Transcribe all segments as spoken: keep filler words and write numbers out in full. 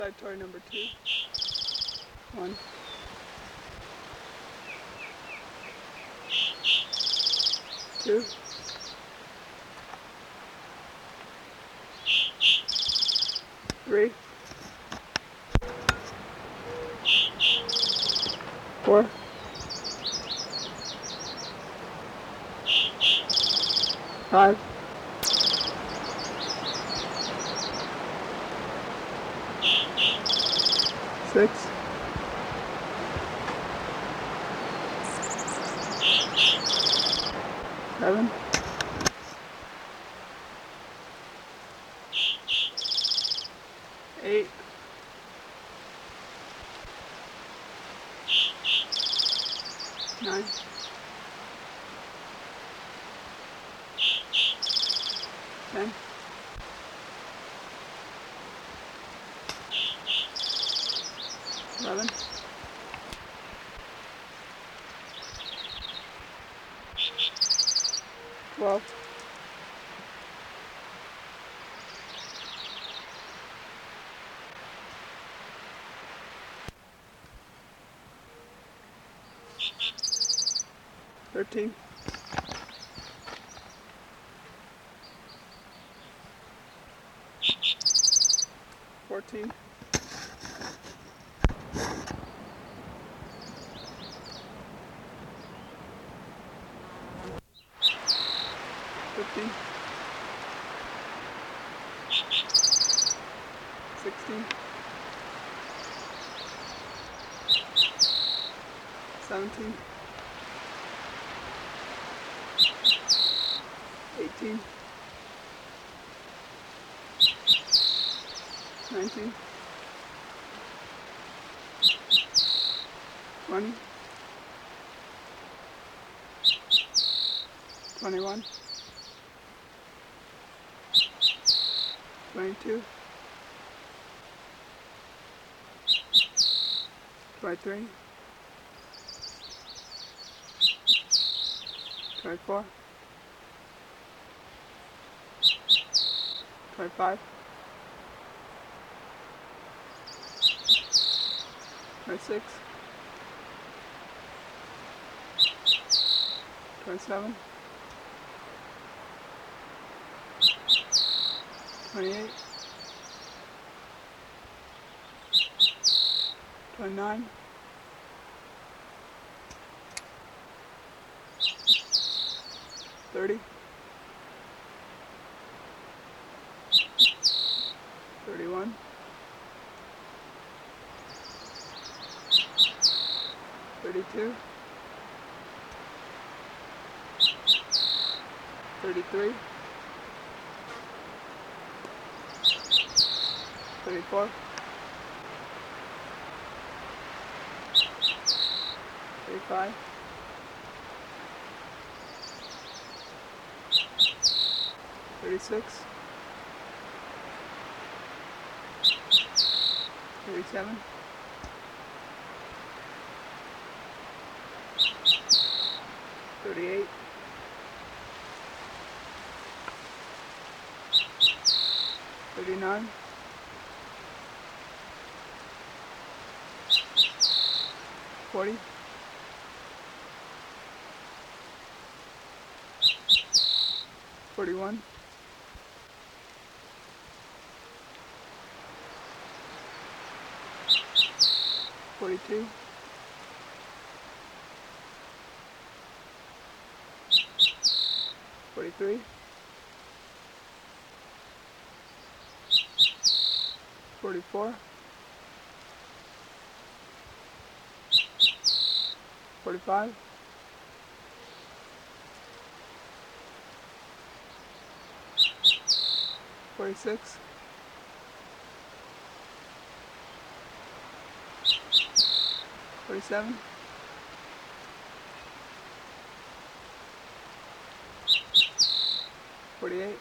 Toy number two. One. Two. Three. Four. Five. Six. Seven. Eight. Nine. Ten. Eleven. Twelve. Thirteen. Fourteen. Fifteen. Sixteen. Seventeen. Eighteen. Nineteen. Twenty. Twenty-one. Twenty-two. Twenty-three. Twenty-four. Twenty-five. Twenty-six. Twenty-seven. Twenty-eight. Twenty-nine. Thirty. Thirty-one. Thirty-two. Thirty-three. Thirty-four. Thirty-five. Thirty-six. Thirty-seven. Thirty-eight. Thirty-nine. Forty. Forty-one. Forty-two. Forty-three. Forty-four. Forty-five. Forty-six. Forty-seven. Forty-eight.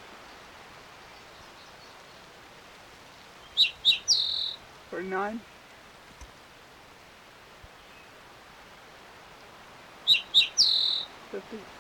Forty-nine. Fifty.